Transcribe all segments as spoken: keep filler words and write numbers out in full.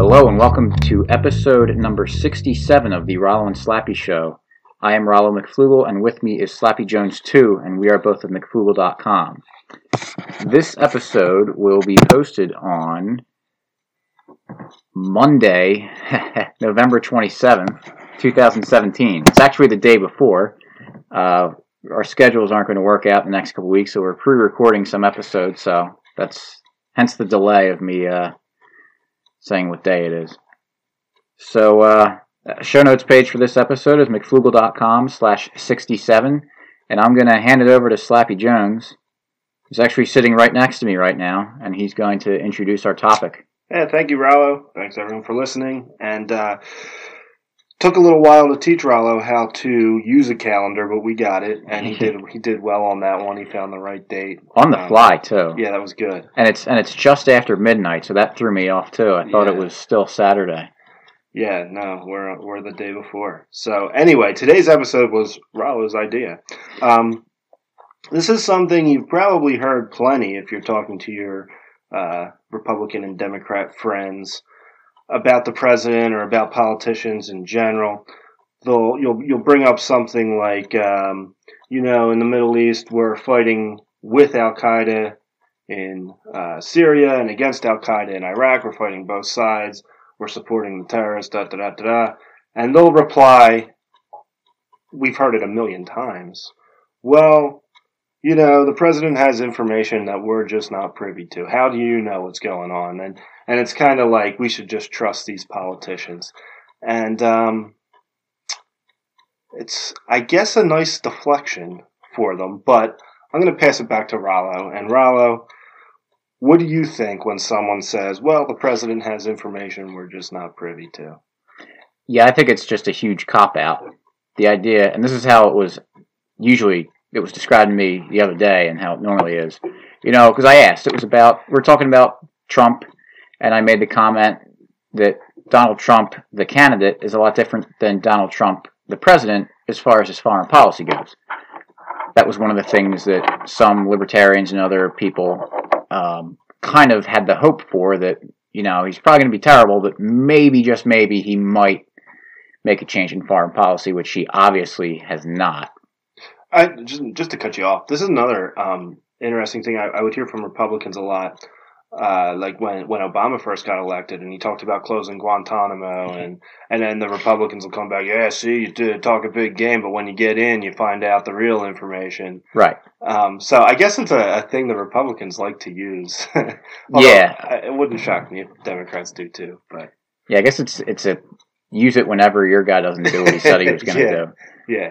Hello and welcome to episode number sixty-seven of the Rollo and Slappy Show. I am Rollo McFlugel and with me is Slappy Jones two, and we are both at McFlugel dot com. This episode will be posted on Monday, November twenty-seventh, twenty seventeen. It's actually the day before. Uh, our schedules aren't going to work out in the next couple weeks, so we're pre-recording some episodes, so that's hence the delay of me uh, saying what day it is. So, uh, show notes page for this episode is McFlugel dot com slash sixty-seven, and I'm going to hand it over to Slappy Jones. He's actually sitting right next to me right now, and he's going to introduce our topic. Yeah, thank you, Rollo. Thanks, everyone, for listening. And uh, took a little while to teach Rollo how to use a calendar, but we got it, and he did he did well on that one. He found the right date. On the um, fly, too. Yeah, that was good. And it's and it's just after midnight, so that threw me off, too. I thought Yeah. it was still Saturday. Yeah, no, we're we're the day before. So anyway, today's episode was Rollo's idea. Um, this is something you've probably heard plenty if you're talking to your uh, Republican and Democrat friends about the president or about politicians in general. They'll you'll you'll bring up something like, um, you know, in the Middle East we're fighting with Al Qaeda in uh, Syria and against Al Qaeda in Iraq. We're fighting both sides. We're supporting the terrorists. Da da da da da. And they'll reply, we've heard it a million times. Well, you know, the president has information that we're just not privy to. How do you know what's going on? And and it's kind of like we should just trust these politicians. And um, it's, I guess, a nice deflection for them. But I'm going to pass it back to Rollo. And Rollo, what do you think when someone says, well, the president has information we're just not privy to? Yeah, I think it's just a huge cop-out. The idea, and this is how it was usually, it was described to me the other day and how it normally is. You know, because I asked, it was about, we're talking about Trump, and I made the comment that Donald Trump, the candidate, is a lot different than Donald Trump, the president, as far as his foreign policy goes. That was one of the things that some libertarians and other people um, kind of had the hope for, that, you know, he's probably going to be terrible, but maybe, just maybe, he might make a change in foreign policy, which he obviously has not. I, just, just to cut you off, this is another um, interesting thing I, I would hear from Republicans a lot. Uh, like when, when Obama first got elected and he talked about closing Guantanamo, and, and then the Republicans will come back, yeah, see, you did talk a big game, but when you get in, you find out the real information. Right. Um, so I guess it's a, a thing the Republicans like to use. Yeah. I, it wouldn't shock me if Democrats do too, but. Yeah, I guess it's it's a use it whenever your guy doesn't do what he said he was going to yeah. do. Yeah.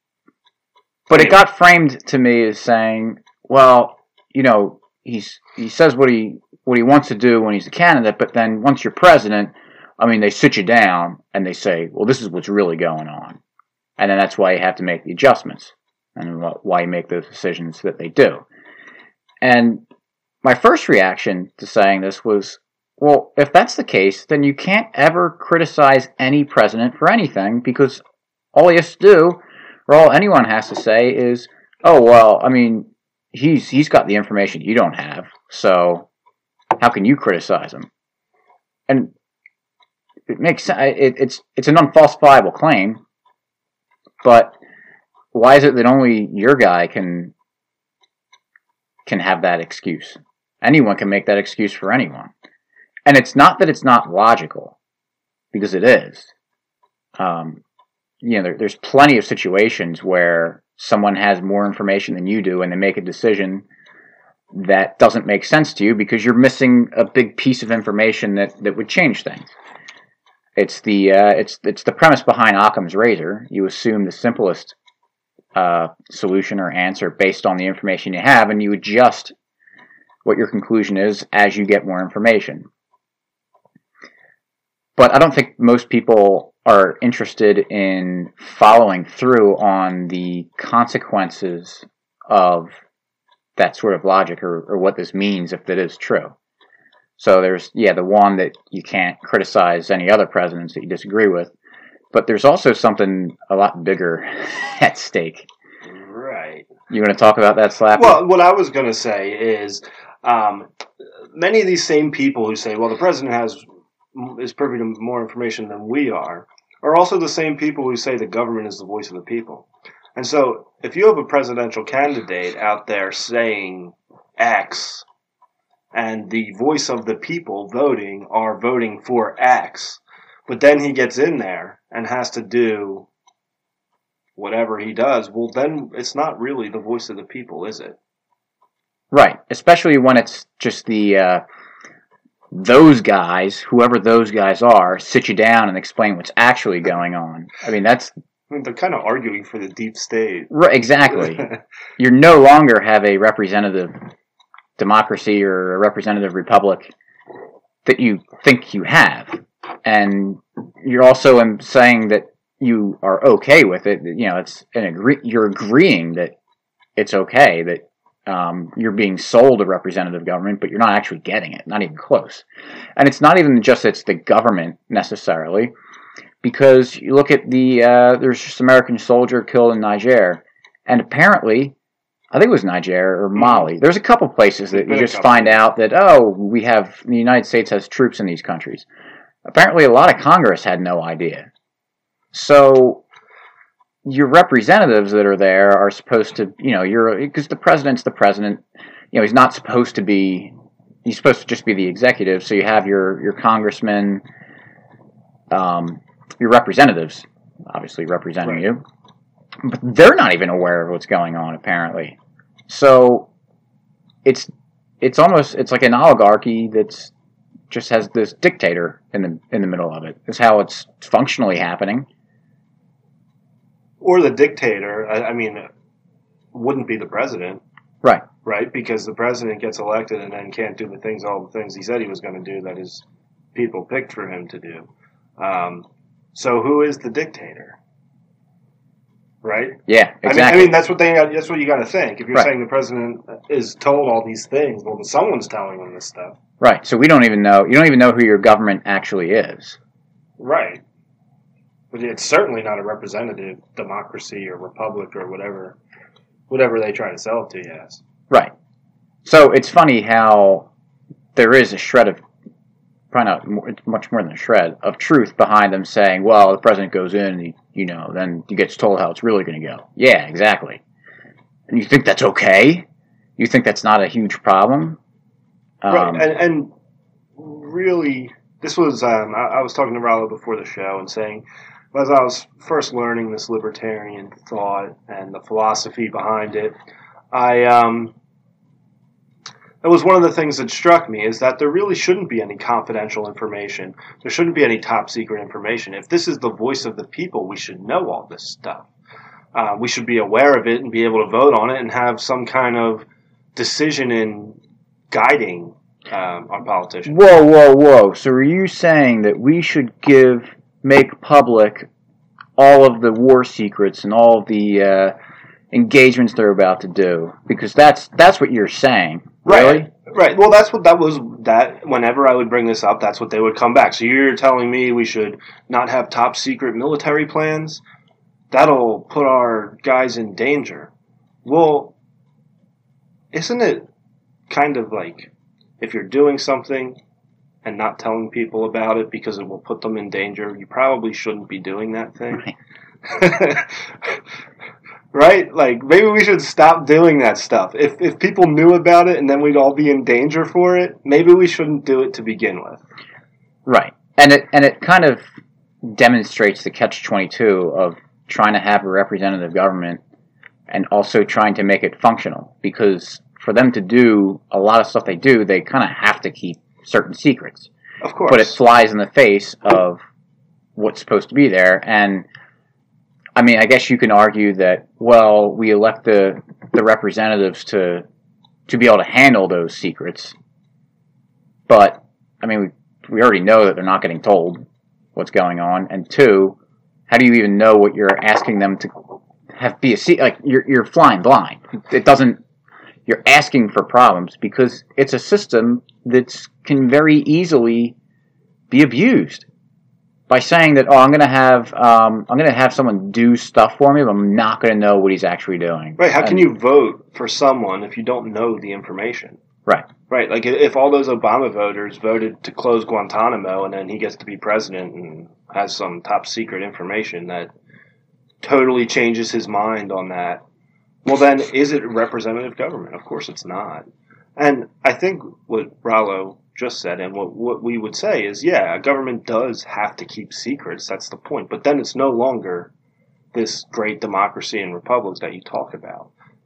But it got framed to me as saying, well, you know, he's he says what he what he wants to do when he's a candidate, but then once you're president, I mean, they sit you down and they say, well, this is what's really going on. And then that's why you have to make the adjustments and why you make those decisions that they do. And my first reaction to saying this was, well, if that's the case, then you can't ever criticize any president for anything, because all he has to do, or all anyone has to say is, oh, well, I mean, he's he's got the information you don't have, so how can you criticize him? And it makes sense. It, it's it's an unfalsifiable claim, but why is it that only your guy can can have that excuse? Anyone can make that excuse for anyone. And it's not that it's not logical, because it is. Um, you know, there, there's plenty of situations where someone has more information than you do, and they make a decision that doesn't make sense to you because you're missing a big piece of information that, that would change things. It's the uh, it's it's the premise behind Occam's razor. You assume the simplest uh, solution or answer based on the information you have, and you adjust what your conclusion is as you get more information. But I don't think most people are interested in following through on the consequences of that sort of logic, or, or what this means if it is true. So there's, yeah, the one that you can't criticize any other presidents that you disagree with, but there's also something a lot bigger at stake. Right. You want to talk about that, Slappy? Well, what I was going to say is um, many of these same people who say, well, the president has is privy to more information than we are, are also the same people who say the government is the voice of the people. And so, if you have a presidential candidate out there saying X, and the voice of the people voting are voting for X, but then he gets in there and has to do whatever he does, well, then it's not really the voice of the people, is it? Right, especially when it's just the uh, those guys, whoever those guys are, sit you down and explain what's actually going on. I mean, that's... I mean, they're kind of arguing for the deep state. Right, exactly. You no longer have a representative democracy or a representative republic that you think you have. And you're also saying that you are okay with it. You know, it's an agree. You're agreeing that it's okay that um, you're being sold a representative government, but you're not actually getting it. Not even close. And it's not even just it's the government necessarily, because you look at the uh, there's this American soldier killed in Niger, and apparently, I think it was Niger or Mali. There's a couple places that you just find out that oh, we have the United States has troops in these countries. Apparently, a lot of Congress had no idea. So, your representatives that are there are supposed to, you know, you're because the president's the president. You know, he's not supposed to be. He's supposed to just be the executive. So you have your your congressmen, um, your representatives, obviously representing right. you, but they're not even aware of what's going on apparently. So, it's it's almost it's like an oligarchy that's just has this dictator in the in the middle of it. Is how it's functionally happening. Or the dictator, I, I mean, wouldn't be the president. Right. Right? Because the president gets elected and then can't do the things, all the things he said he was going to do that his people picked for him to do. Um, so who is the dictator? Right? Yeah, exactly. I mean, I mean that's what they. That's what you got to think. If you're right. saying the president is told all these things, well, someone's telling him this stuff. Right. So we don't even know. You don't even know who your government actually is. Right. But it's certainly not a representative democracy or republic or whatever, whatever they try to sell it to you as. Right. So it's funny how there is a shred of, probably not, more, it's much more than a shred of truth behind them saying, well, the president goes in and he, you know, then he gets told how it's really going to go. Yeah, exactly. And you think that's okay? You think that's not a huge problem? Um, right. And, and really, this was, um, I, I was talking to Rollo before the show and saying, as I was first learning this libertarian thought and the philosophy behind it, I um, it was one of the things that struck me is that there really shouldn't be any confidential information. There shouldn't be any top secret information. If this is the voice of the people, we should know all this stuff. Uh, we should be aware of it and be able to vote on it and have some kind of decision in guiding um, our politicians. Whoa, whoa, whoa! So are you saying that we should give make public all of the war secrets and all of the uh, engagements they're about to do, because that's that's what you're saying, really? Right. Right. Well, that's what that was. That whenever I would bring this up, that's what they would come back. So you're telling me we should not have top secret military plans? That'll put our guys in danger. Well, isn't it kind of like if you're doing something and not telling people about it because it will put them in danger, you probably shouldn't be doing that thing. Right. Right? Like, maybe we should stop doing that stuff. If if people knew about it and then we'd all be in danger for it, maybe we shouldn't do it to begin with. Right. And it and it kind of demonstrates the catch twenty-two of trying to have a representative government and also trying to make it functional. Because for them to do a lot of stuff they do, they kind of have to keep certain secrets. Of course. But it flies in the face of what's supposed to be there. And, I mean, I guess you can argue that, well, we elect the the representatives to to be able to handle those secrets. But, I mean, we, we already know that they're not getting told what's going on. And two, how do you even know what you're asking them to have be a secret? Like, you're, you're flying blind. It doesn't... You're asking for problems because it's a system that can very easily be abused by saying that, oh, I'm going to have um, I'm going to have someone do stuff for me, but I'm not going to know what he's actually doing. Right? How and, can you vote for someone if you don't know the information? Right. Right. Like if all those Obama voters voted to close Guantanamo and then he gets to be president and has some top secret information that totally changes his mind on that, well, then is it representative government? Of course it's not. And I think what Rollo just said and what, what we would say is, yeah, a government does have to keep secrets. That's the point. But then it's no longer this great democracy and republic that you talk about.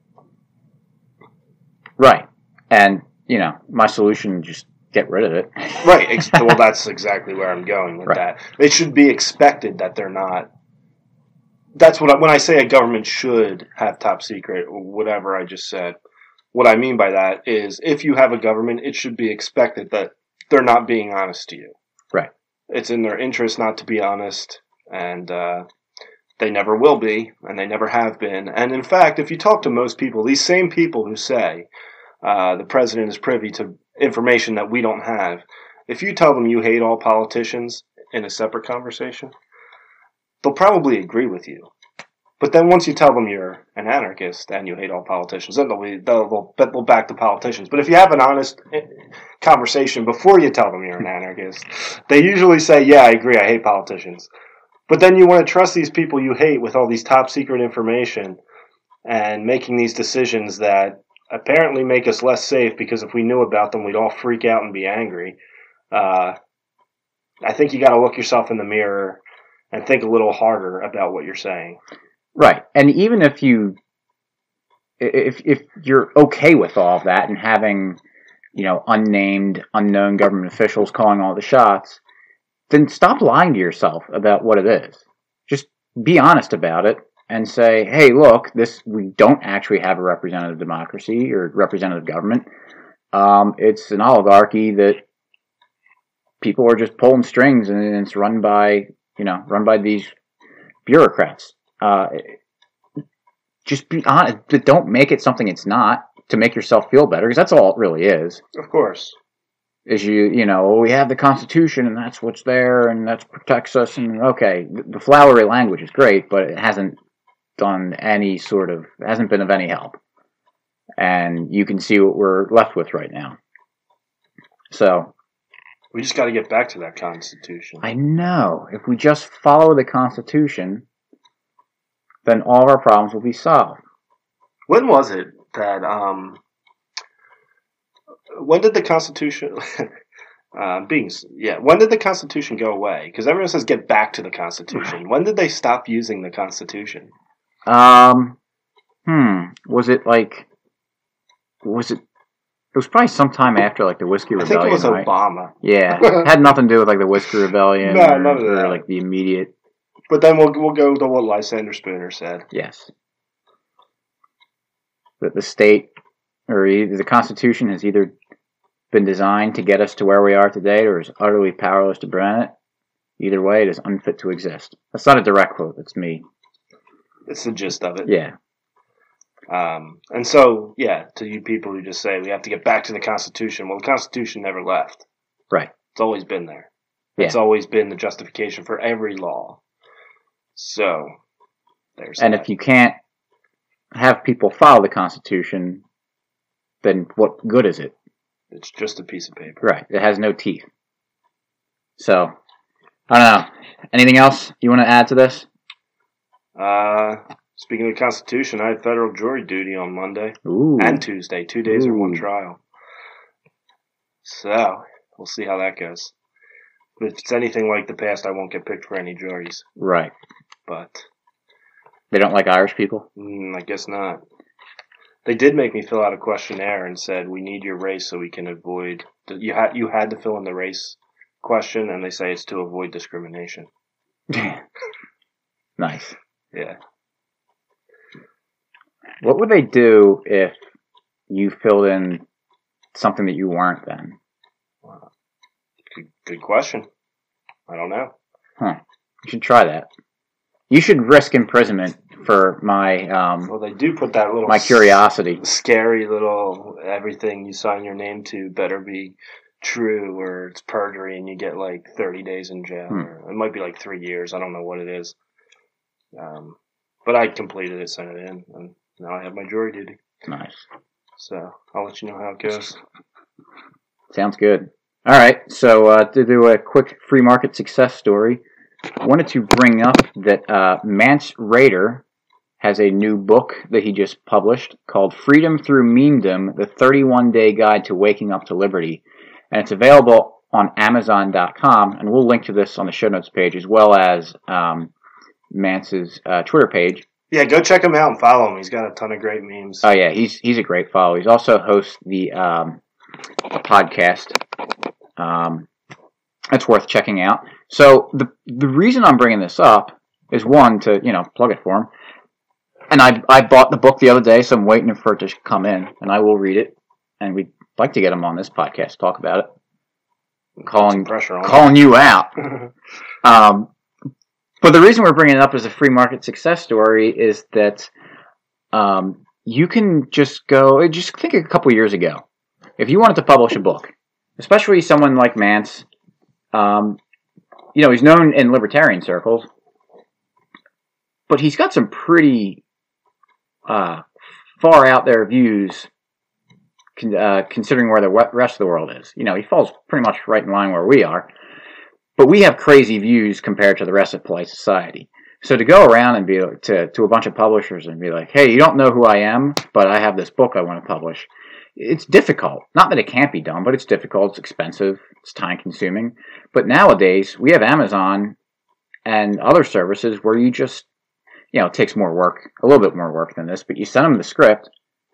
Right. And, you know, my solution, just get rid of it. Right. Ex- well, that's exactly where I'm going with Right. that. It should be expected that they're not. That's what I, when I say a government should have top secret or whatever I just said, what I mean by that is if you have a government, it should be expected that they're not being honest to you. Right. It's in their interest not to be honest, and uh, they never will be, and they never have been. And in fact, if you talk to most people, these same people who say uh, the president is privy to information that we don't have, if you tell them you hate all politicians in a separate conversation, they'll probably agree with you. But then once you tell them you're an anarchist and you hate all politicians, then they'll, be, they'll, they'll, they'll back the politicians. But if you have an honest conversation before you tell them you're an anarchist, they usually say, yeah, I agree, I hate politicians. But then you want to trust these people you hate with all these top secret information and making these decisions that apparently make us less safe because if we knew about them, we'd all freak out and be angry. Uh, I think you got to look yourself in the mirror and think a little harder about what you're saying. Right. And even if you, if if you're okay with all of that and having, you know, unnamed, unknown government officials calling all the shots, then stop lying to yourself about what it is. Just be honest about it and say, hey, look, this we don't actually have a representative democracy or representative government. Um, it's an oligarchy that people are just pulling strings and it's run by, you know, run by these bureaucrats. Uh, just be honest. Don't make it something it's not to make yourself feel better, because that's all it really is. Of course. Is you, you know, we have the Constitution and that's what's there and that protects us. And okay, the flowery language is great, but it hasn't done any sort of, hasn't been of any help. And you can see what we're left with right now. So. We just got to get back to that Constitution. I know. If we just follow the Constitution, then all of our problems will be solved. When was it that, um, when did the Constitution, uh, being, yeah, when did the Constitution go away? Because everyone says get back to the Constitution. When did they stop using the Constitution? Um, hmm, was it like, was it, it was probably sometime after like the Whiskey Rebellion, I think it was right? Obama. Yeah, it had nothing to do with like the Whiskey Rebellion No, or, none of that. or like the immediate. But then we'll we'll go to what Lysander Spooner said. Yes. That the state, or either the Constitution has either been designed to get us to where we are today or is utterly powerless to prevent it. Either way, it is unfit to exist. That's not a direct quote, that's me. It's the gist of it. Yeah. Um, and so, yeah, to you people who just say we have to get back to the Constitution, well, the Constitution never left. Right. It's always been there. Yeah. It's always been the justification for every law. So, there's And that. if you can't have people follow the Constitution, then what good is it? It's just a piece of paper. Right. It has no teeth. So, I don't know. Anything else you want to add to this? Uh, speaking of the Constitution, I had federal jury duty on Monday Ooh. and Tuesday. Two days Ooh. or one trial. So, we'll see how that goes. If it's anything like the past, I won't get picked for any juries. Right. But They don't like Irish people? mm, I guess not. They did make me fill out a questionnaire and said, we need your race so we can avoid... You had, you had to fill in the race question, and they say it's to avoid discrimination. Nice. Yeah. What would they do if you filled in something that you weren't then? Good, good question. I don't know. Huh. You should try that. You should risk imprisonment for my um Well, they do put that little... my curiosity. Scary little everything you sign your name to better be true or it's perjury and you get like thirty days in jail. Hmm. Or it might be like three years. I don't know what it is. Um, but I completed it, sent it in, and now I have my jury duty. Nice. So I'll let you know how it goes. Sounds good. All right, so uh, to do a quick free market success story, I wanted to bring up that uh, Mance Rayder has a new book that he just published called Freedom Through Memedom, the thirty-one day Guide to Waking Up to Liberty. And it's available on Amazon dot com, and we'll link to this on the show notes page, as well as um, Mance's uh, Twitter page. Yeah, go check him out and follow him. He's got a ton of great memes. Oh, yeah, he's he's a great follow. He's also hosts the um, podcast. Um, it's worth checking out. So the the reason I'm bringing this up is, one, to, you know, plug it for him. And I I bought the book the other day, so I'm waiting for it to come in, and I will read it. And we'd like to get him on this podcast to talk about it. I'm calling pressure on calling you out. um, but the reason we're bringing it up as a free market success story is that um, you can just go. Just think a couple years ago, if you wanted to publish a book, especially someone like Mance. Um, you know, he's known in libertarian circles, but he's got some pretty uh, far out there views, con- uh, considering where the rest of the world is. You know, he falls pretty much right in line where we are, but we have crazy views compared to the rest of polite society. So to go around and be to to a bunch of publishers and be like, "Hey, you don't know who I am, but I have this book I want to publish." It's difficult. Not that it can't be done, but it's difficult. It's expensive. It's time consuming. But nowadays, we have Amazon and other services where you just, you know, it takes more work, a little bit more work than this, but you send them the script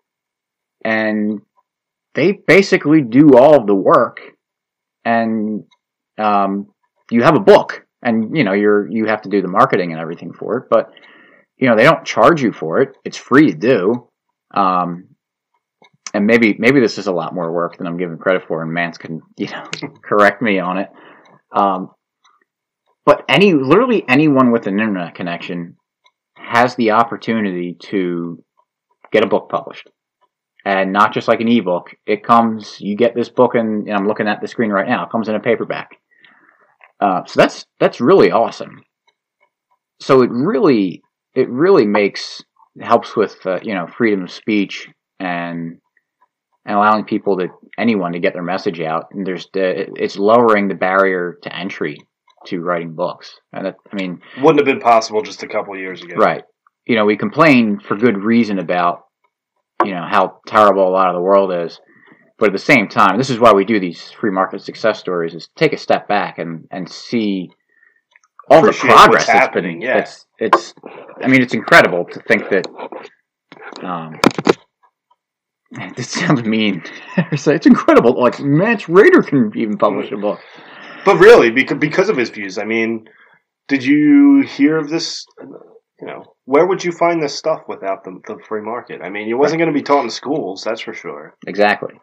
and they basically do all of the work, and um, you have a book, and, you know, you're, you have to do the marketing and everything for it, but, you know, they don't charge you for it. It's free to do. Um, And maybe maybe this is a lot more work than I'm giving credit for, and Mance can, you know, correct me on it. Um, but any literally anyone with an internet connection has the opportunity to get a book published, and not just like an ebook. It comes, you get this book, and, and I'm looking at the screen right now. It comes in a paperback. Uh, so that's that's really awesome. So it really it really makes helps with uh, you know, freedom of speech and. and allowing people to anyone to get their message out, and there's the, it's lowering the barrier to entry to writing books. And that, I mean, wouldn't have been possible just a couple of years ago, right? You know, we complain for good reason about, you know, how terrible a lot of the world is, but at the same time, this is why we do these free market success stories: is take a step back and and see all the progress that's been. Yeah, it's it's. I mean, it's incredible to think that. Um, This sounds mean. It's incredible. Like, Mance Rayder can even publish a book. But really, because because of his views, I mean, did you hear of this? You know, where would you find this stuff without the, the free market? I mean, it wasn't going to be taught in schools, that's for sure. Exactly.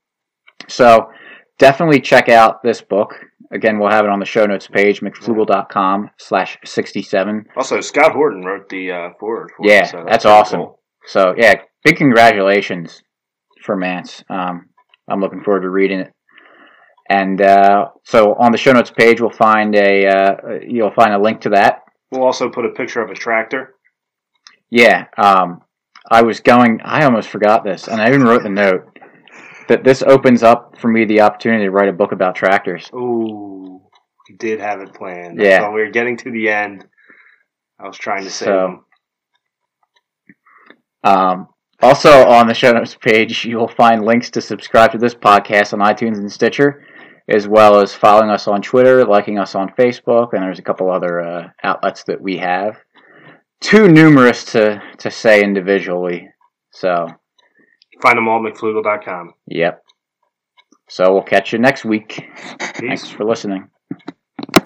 So, definitely check out this book. Again, we'll have it on the show notes page, mcflugel.com slash 67. Also, Scott Horton wrote the uh, foreword for yeah, it. So that's, that's awesome. Cool. So, yeah, big congratulations for Mance. Um, I'm looking forward to reading it. And uh, so on the show notes page, we'll find a uh, you'll find a link to that. We'll also put a picture of a tractor. Yeah, um, I was going. I almost forgot this, and I even wrote the note that this opens up for me the opportunity to write a book about tractors. Ooh, we did have it planned. Yeah, while we were getting to the end, I was trying to save so, them. Um. Also, on the show notes page, you'll find links to subscribe to this podcast on iTunes and Stitcher, as well as following us on Twitter, liking us on Facebook, and there's a couple other uh, outlets that we have. Too numerous to, to say individually. So, find them all at mcflugel dot com. Yep. So we'll catch you next week. Peace. Thanks for listening.